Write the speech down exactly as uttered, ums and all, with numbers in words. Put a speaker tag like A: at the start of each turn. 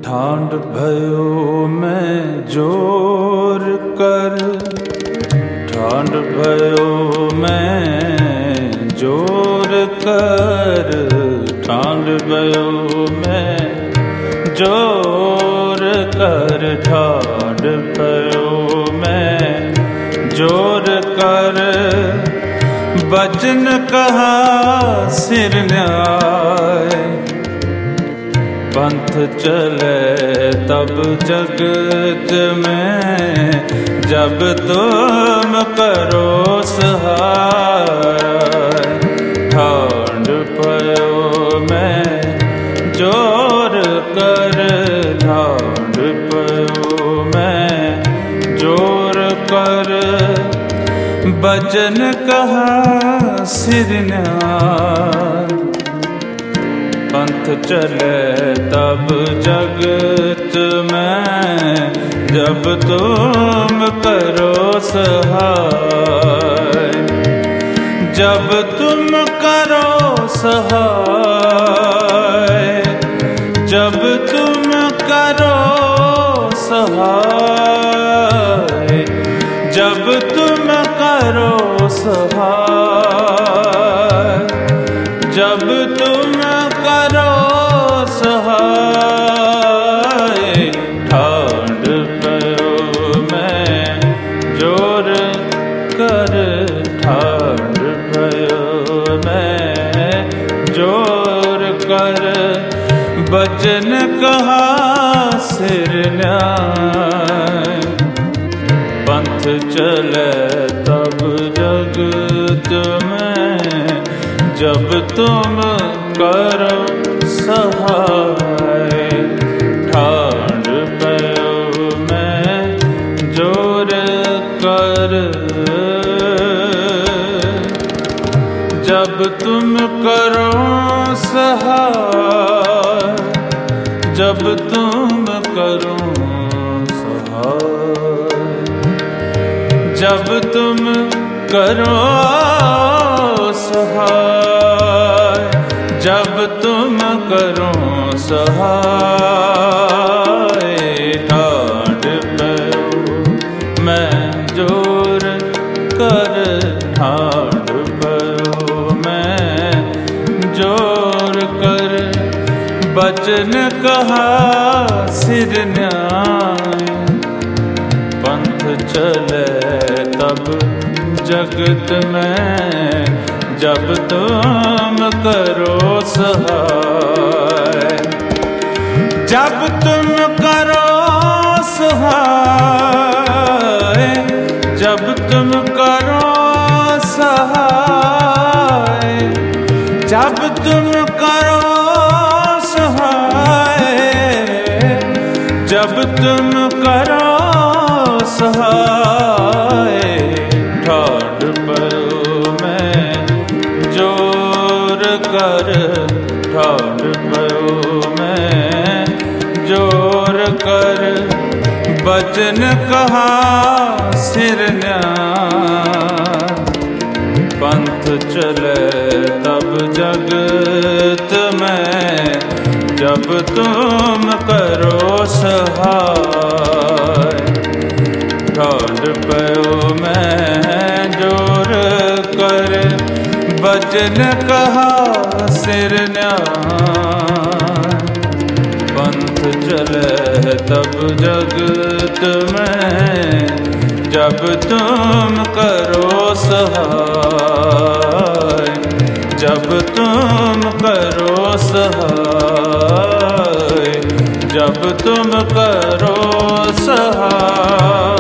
A: ठांड भयो मैं जोर कर, ठांड भयो मैं जोर कर, ठांड भयो मैं जोर कर, ठांड भयो मैं जोर कर। बचन कहा सिर न्याय, पंथ चले तब जगत में, जब तुम करो सहाय। ठांड भयो मैं जोर कर, ठांड भयो मैं जोर कर। बचन कहा सिर न्याय, पंथ चले तब जगत में, जब तुम करो सहाय। जब तुम करो सहाय, जब तुम करो सहाय, जब तुम करो सहाय, जब तुम करो सहाय। ठांड भयो मैं जोर कर, ठांड भयो मैं जोर कर। बचन कहा सिर न्याय, पंथ चले तब जगत में, जब तुम करो सहाय। ठांड भयो मैं जोर कर, जब तुम करो सहाय, जब तुम करो सहाय, जब तुम करो सहाय, जब तुम करो सहाय। ठांड भयो मैं जोर कर, ठांड भयो मैं जोर कर। बचन कहा सिर न्याय, पंथ चले तब जगत में, जब तुम करो सहाय। जब तुम करो सहाय, जब तुम करो सहाय, जब तुम करो सहाय, जब तुम करो सहाय। ठांड भयो मैं जोर कर, ठांड भयो मैं जोर कर। बचन कहा सिर न्याय, पंथ चले तब जगत में, जब तुम करो सहाय। ठांड भयो मैं जोर कर, बचन कहा सिर न्याय। पंथ चले तब जगत में, जब तुम करो सहाय, जब तुम करो सहाय, जब तुम करो सहाय।